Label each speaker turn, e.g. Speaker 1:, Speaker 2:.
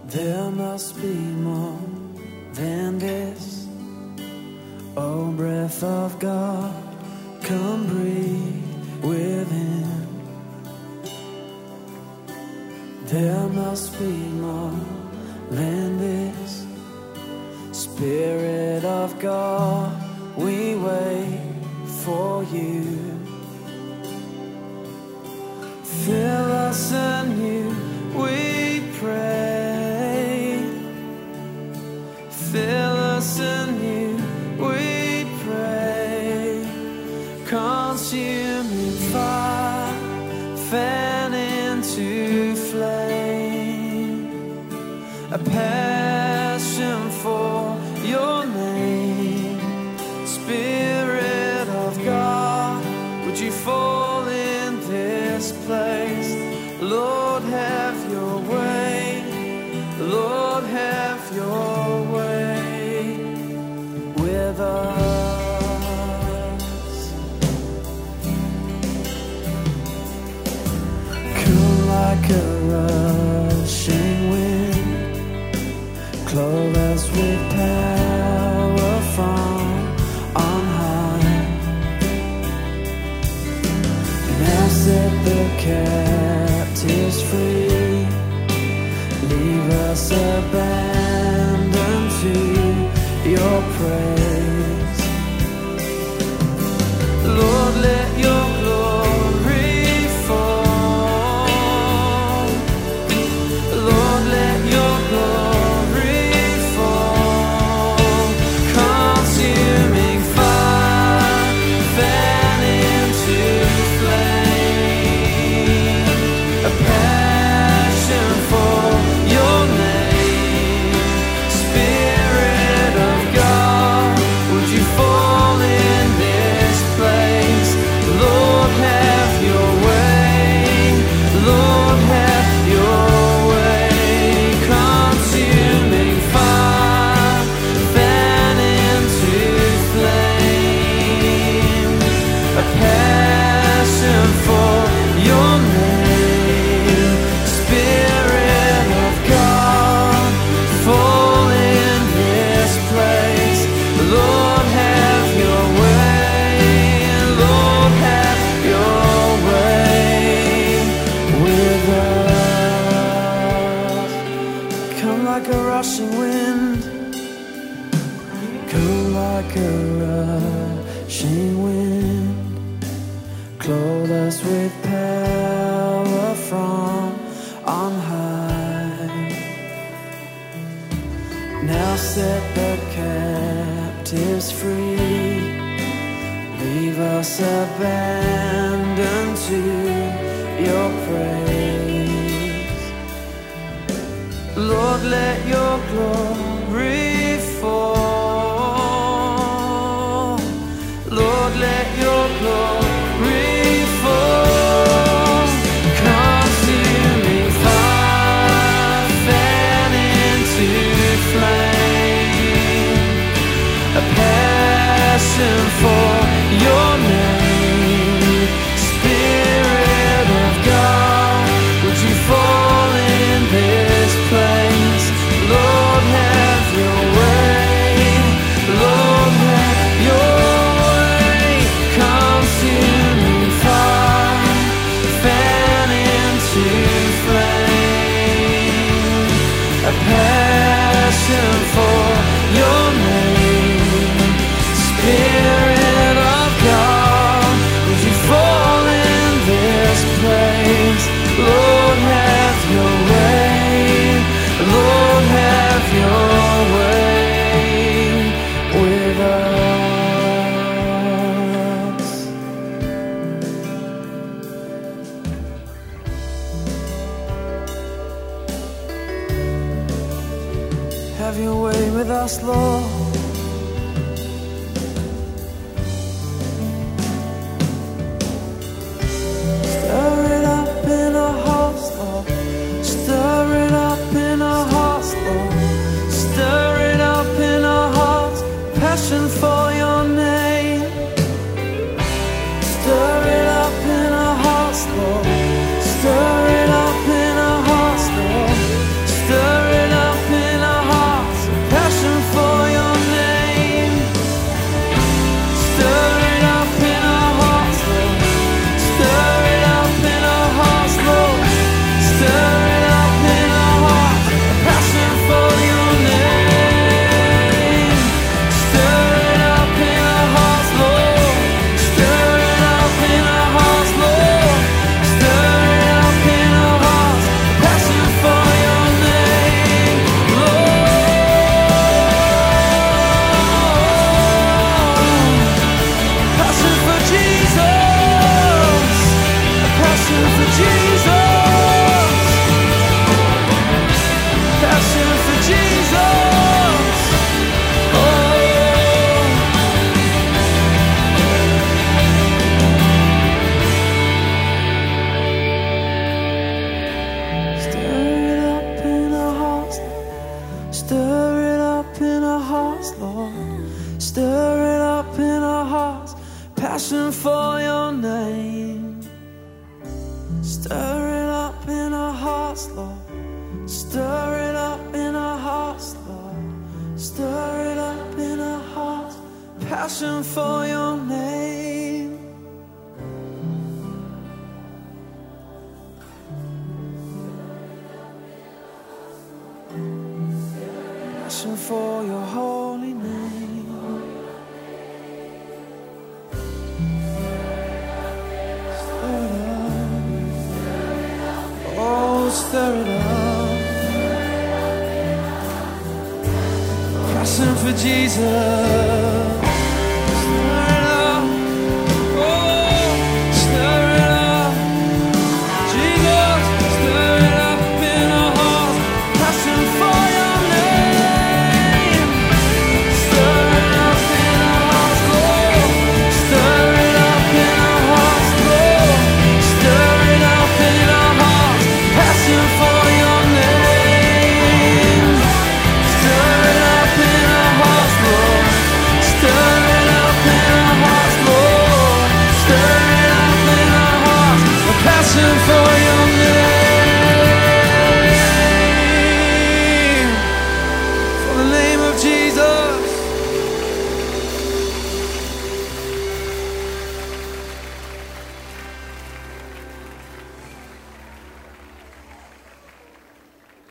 Speaker 1: There must be more than this. Oh, breath of God, come breathe within. There must be more than this. Spirit of God, we wait for you. Fill us anew, we pray. Fill us anew, we pray. Consuming fire, fan into flame. A passion for your name. Spirit of God, would you fall in this place? Lord, have your way. Lord, have your way with us. Come like a rushing wind, clothe us with power from on high. Now set the captives free. Leave us abandoned to your praise. Lord, let your glory fall. Lord, let your glory fall. Consuming fire, fan into flame. A passion for your name. Spirit of God, would you fall in this place? Lord, have your way. Lord, have your way. Consuming fire, fan into flame. A passion for your name. Spirit of God, fall in this place. Lord, have your way. Lord, have your way with us. Come like a rushing wind. Come like a rushing wind. Clothe us with power from on high. Now set the captives free. Leave us abandoned to your praise. Lord, let your glory fall. Lord, let your glory fall. Consuming fire, fan into flame. A passion for your name. Spirit of God, would you fall in this place? Lord, have your way. Lord, have your way. Consuming fire, fan into flame. A passion for your name. Spirit of God, would you fall in this place? Lord, have your way. Lord, have your way with us. Have your way with us, Lord. Stir it up in our hearts, Lord. Stir it up in our hearts, Lord. Stir it up in our hearts. Passion for your name. Stir it up in our hearts, Lord. Stir it up in our hearts, Lord. Stir it up. Stir it up in our hearts, Lord. Stir it up in our hearts. Passion for your name. Stir it up in our hearts, Lord. Stir it up in our hearts, Lord. Stir it up in our hearts. Passion for your name. Passion for your holy name. Stir it up. Oh, stir it up. Passion for Jesus.